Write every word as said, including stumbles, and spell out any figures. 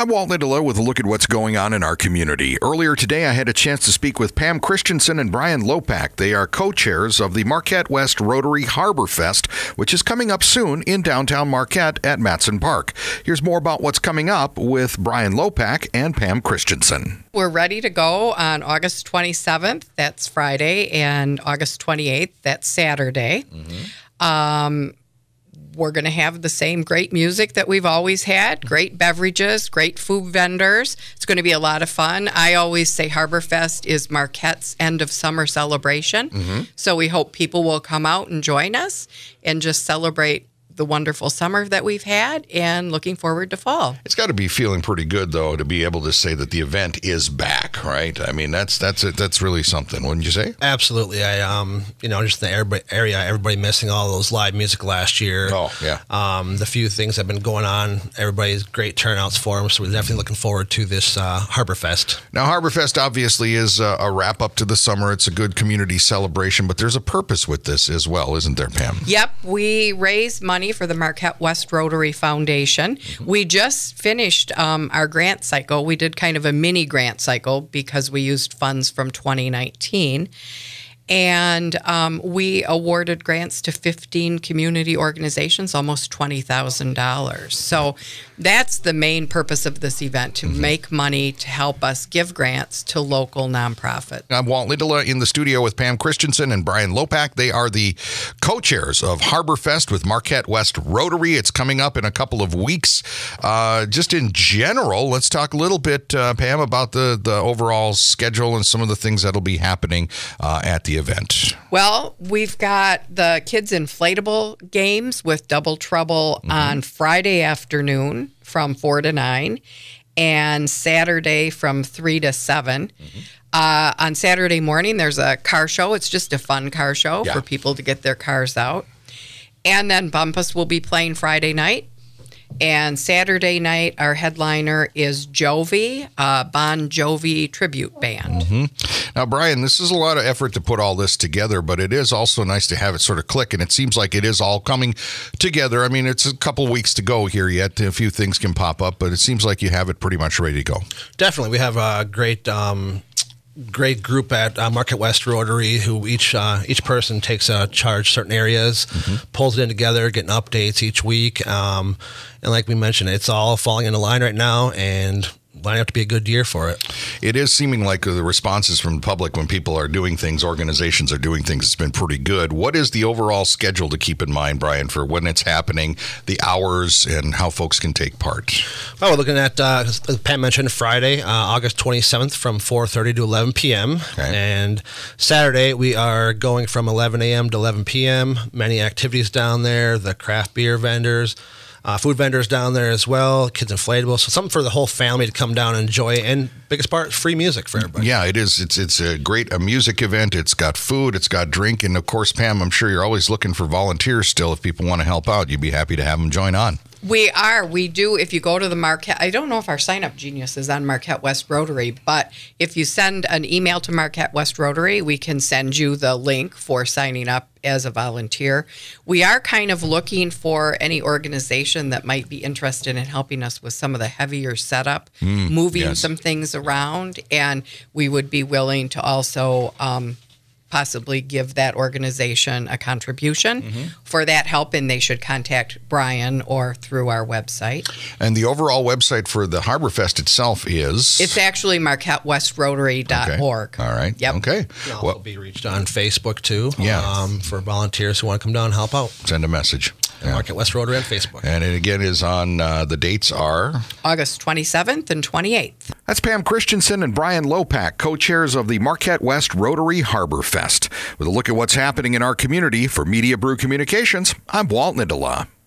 I'm Walt Nidola with a look at what's going on in our community. Earlier today, I had a chance to speak with Pam Christensen and Brian Lopak. They are co-chairs of the Marquette West Rotary Harbor Fest, which is coming up soon in downtown Marquette at Matson Park. Here's more about what's coming up with Brian Lopak and Pam Christensen. We're ready to go on August twenty-seventh, that's Friday, and August twenty-eighth, that's Saturday. Mm-hmm. Um, we're going to have the same great music that we've always had, great beverages, great food vendors. It's going to be a lot of fun. I always say Harbor Fest is Marquette's end of summer celebration. Mm-hmm. So we hope people will come out and join us and just celebrate the wonderful summer that we've had and looking forward to fall. It's got to be feeling pretty good, though, to be able to say that the event is back, right? I mean, that's that's it. That's really something, wouldn't you say? Absolutely. I, um, you know, just the area, everybody missing all those live music last year. Oh, yeah. Um, the few things that have been going on, everybody's great turnouts for them, so we're definitely looking forward to this uh, Harbor Fest. Now, Harbor Fest obviously is a, a wrap-up to the summer. It's a good community celebration, but there's a purpose with this as well, isn't there, Pam? Yep. We raise money for the Marquette West Rotary Foundation. We just finished um, our grant cycle. We did kind of a mini grant cycle because we used funds from twenty nineteen. And um, we awarded grants to fifteen community organizations, almost twenty thousand dollars. So that's the main purpose of this event, to mm-hmm. make money to help us give grants to local nonprofits. I'm Walt Nidola in the studio with Pam Christensen and Brian Lopak. They are the co-chairs of Harbor Fest with Marquette West Rotary. It's coming up in a couple of weeks. Uh, just in general, let's talk a little bit, uh, Pam, about the, the overall schedule and some of the things that'll be happening uh, at the event. Well, we've got the kids' inflatable games with Double Trouble mm-hmm. on Friday afternoon from four to nine, and Saturday from three to seven. Mm-hmm. Uh, on Saturday morning, there's a car show. It's just a fun car show yeah. for people to get their cars out. And then Bumpus will be playing Friday night. And Saturday night, our headliner is Jovi, a Bon Jovi tribute band. Mm-hmm. Now, Brian, this is a lot of effort to put all this together, but it is also nice to have it sort of click, and it seems like it is all coming together. I mean, it's a couple weeks to go here yet. A few things can pop up, but it seems like you have it pretty much ready to go. Definitely. We have a great... Um great group at uh, Marquette West Rotary, who each uh, each person takes a charge certain areas, mm-hmm. pulls it in together, getting updates each week. Um, and like we mentioned, it's all falling into line right now, and lining up to be a good year for it. It is seeming like the responses from the public when people are doing things, organizations are doing things, it's been pretty good. What is the overall schedule to keep in mind, Brian, for when it's happening, the hours, and how folks can take part? Well, we're looking at, uh, as Pat mentioned, Friday, uh, August twenty-seventh from four thirty to eleven p.m. Okay. And Saturday, we are going from eleven a.m. to eleven p.m. Many activities down there, the craft beer vendors, Uh, food vendors down there as well, kids inflatables, so something for the whole family to come down and enjoy, and biggest part, free music for everybody. Yeah, it is. It's it's a great a music event. It's got food, it's got drink, and of course, Pam, I'm sure you're always looking for volunteers still. If people want to help out, you'd be happy to have them join on. We are. We do. If you go to the Marquette, I don't know if our sign-up genius is on Marquette West Rotary, but if you send an email to Marquette West Rotary, we can send you the link for signing up as a volunteer. We are kind of looking for any organization that might be interested in helping us with some of the heavier setup, mm, moving yes. some things around, and we would be willing to also um, possibly give that organization a contribution mm-hmm. for that help, and they should contact Brian or through our website. And the overall website for the Harbor Fest itself is? It's actually marquette west rotary dot org. Okay. All right. Yep. Okay. You can also be reached on Facebook, too, yeah. um, for volunteers who want to come down and help out. Send a message. Yeah. Marquette West Rotary on Facebook. And it again is on, uh, the dates are? August twenty-seventh and twenty-eighth. That's Pam Christensen and Brian Lopak, co-chairs of the Marquette West Rotary Harbor Fest. With a look at what's happening in our community, for Media Brew Communications, I'm Walt Nidola.